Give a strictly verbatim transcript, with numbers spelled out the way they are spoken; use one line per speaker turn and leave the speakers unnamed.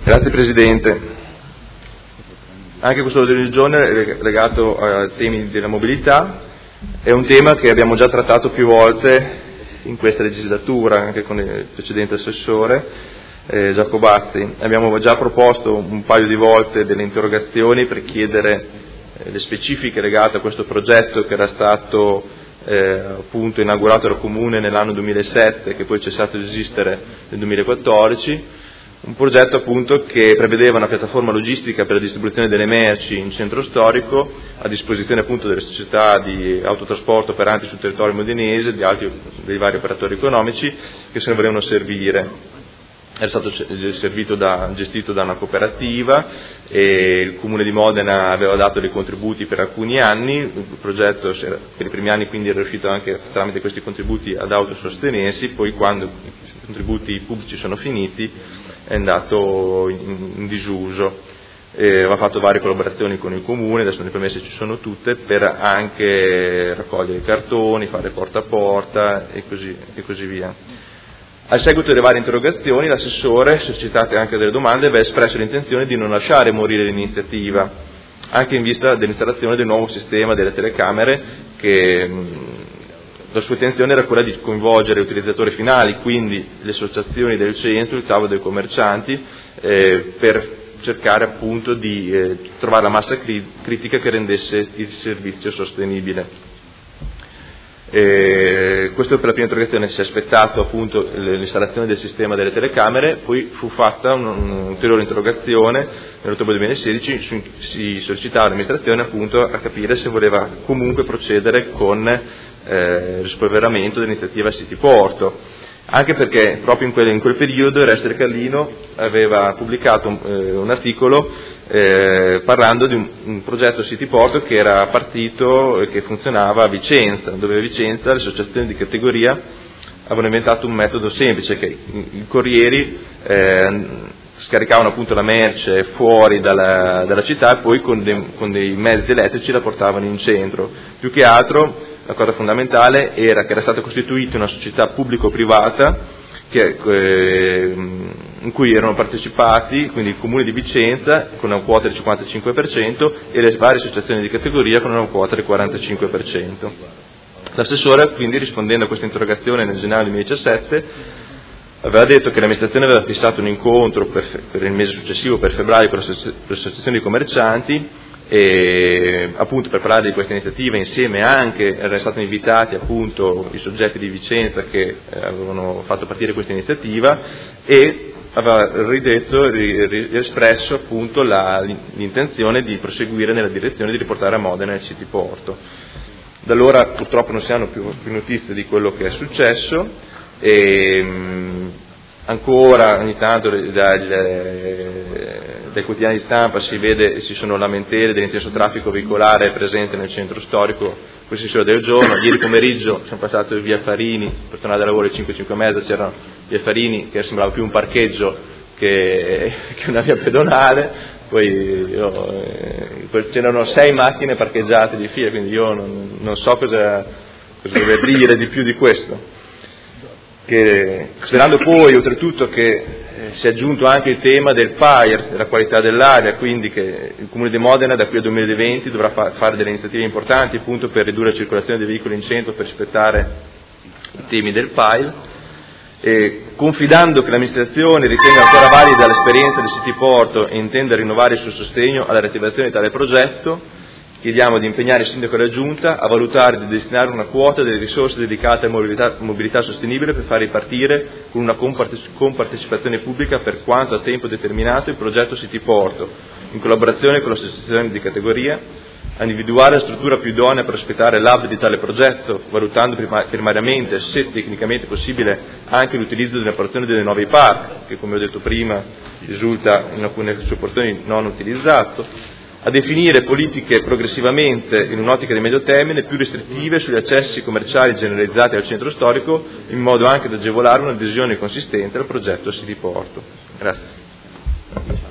Grazie Presidente. Anche questo ordine del giorno è legato ai temi della mobilità, è un tema che abbiamo già trattato più volte in questa legislatura, anche con il precedente assessore eh, Giacobazzi. Abbiamo già proposto un paio di volte delle interrogazioni per chiedere eh, le specifiche legate a questo progetto che era stato eh, appunto inaugurato dal Comune nell'anno duemilasette, che poi è cessato di esistere nel duemilaquattordici. Un progetto appunto che prevedeva una piattaforma logistica per la distribuzione delle merci in centro storico a disposizione appunto delle società di autotrasporto operanti sul territorio modenese, di altri, dei vari operatori economici che se ne volevano servire. Era stato servito da, gestito da una cooperativa e il Comune di Modena aveva dato dei contributi per alcuni anni, il progetto per i primi anni quindi era riuscito anche tramite questi contributi ad autosostenersi, poi quando i contributi pubblici sono finiti è andato in, in disuso. Eh, aveva fatto varie collaborazioni con il Comune, adesso le premesse ci sono tutte, per anche raccogliere i cartoni, fare porta a porta e così, e così via. A seguito delle varie interrogazioni, l'assessore, suscitate anche delle domande, aveva espresso l'intenzione di non lasciare morire l'iniziativa, anche in vista dell'installazione del nuovo sistema delle telecamere, che mh, la sua intenzione era quella di coinvolgere gli utilizzatori finali, quindi le associazioni del centro, il tavolo dei commercianti, eh, per cercare appunto di eh, trovare la massa cri- critica che rendesse il servizio sostenibile. Eh, questo per la prima interrogazione. Si è aspettato appunto l'installazione del sistema delle telecamere, poi fu fatta un'ulteriore interrogazione nell'ottobre duemilasedici, su, si sollecitava l'amministrazione appunto a capire se voleva comunque procedere con eh, il spolveramento dell'iniziativa City Porto, anche perché proprio in quel, in quel periodo il Rester Carlino aveva pubblicato un, eh, un articolo eh, parlando di un, un progetto City Porto che era partito e che funzionava a Vicenza, dove a Vicenza le associazioni di categoria avevano inventato un metodo semplice, che i, i corrieri eh, scaricavano appunto la merce fuori dalla, dalla città e poi con, de, con dei mezzi elettrici la portavano in centro. Più che altro la cosa fondamentale era che era stata costituita una società pubblico-privata che, eh, in cui erano partecipati quindi il Comune di Vicenza con una quota del cinquantacinque per cento e le varie associazioni di categoria con una quota del quarantacinque per cento. L'assessore quindi, rispondendo a questa interrogazione nel gennaio duemiladiciassette, aveva detto che l'amministrazione aveva fissato un incontro per, per il mese successivo, per febbraio, per le associazioni di commercianti, e appunto per parlare di questa iniziativa insieme anche erano stati invitati appunto i soggetti di Vicenza che eh, avevano fatto partire questa iniziativa, e aveva ridetto e espresso appunto la, l'intenzione di proseguire nella direzione di riportare a Modena il City Porto. Da allora purtroppo non si hanno più, più notizie di quello che è successo e mh, ancora ogni tanto dai, dai quotidiani di stampa si vede, si sono lamentele dell'intenso traffico veicolare presente nel centro storico questi ore del giorno. Ieri pomeriggio siamo passati via Farini per tornare da lavoro alle cinque, cinque e mezza, c'era via Farini che sembrava più un parcheggio che, che una via pedonale, poi io, eh, c'erano sei macchine parcheggiate di fila, quindi io non, non so cosa, cosa dover dire di più di questo. Che, sperando poi oltretutto che eh, si è aggiunto anche il tema del P A I R, della qualità dell'aria, quindi che il Comune di Modena da qui al duemilaventi dovrà fa- fare delle iniziative importanti appunto per ridurre la circolazione dei veicoli in centro, per rispettare i temi del P A I R, e confidando che l'amministrazione ritenga ancora valida l'esperienza del City Porto e intenda rinnovare il suo sostegno alla reattivazione di tale progetto, chiediamo di impegnare il Sindaco e la Giunta a valutare di destinare una quota delle risorse dedicate a mobilità, mobilità sostenibile per far ripartire con una compartecipazione pubblica per quanto a tempo determinato il progetto City Porto, in collaborazione con l'associazione di categoria, a individuare la struttura più idonea per ospitare l'hub di tale progetto, valutando primariamente, se tecnicamente possibile, anche l'utilizzo delle porzioni delle nuove park, che come ho detto prima risulta in alcune sue porzioni non utilizzato, a definire politiche progressivamente in un'ottica di medio termine più restrittive sugli accessi commerciali generalizzati al centro storico, in modo anche da agevolare un'adesione consistente al progetto City Porto. Grazie.